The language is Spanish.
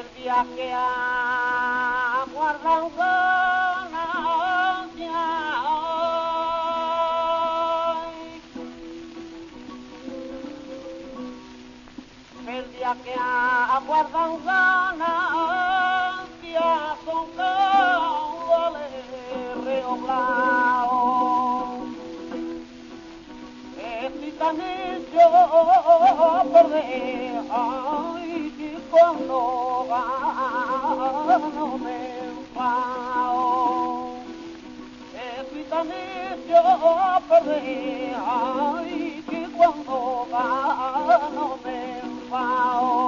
día que aguardan ganancia, el día que aguardan ganancia son caudales reoblados. Si también yo perdí, ay, y cuando gano me enfado. Si también yo perdí, ay, y cuando gano me enfado.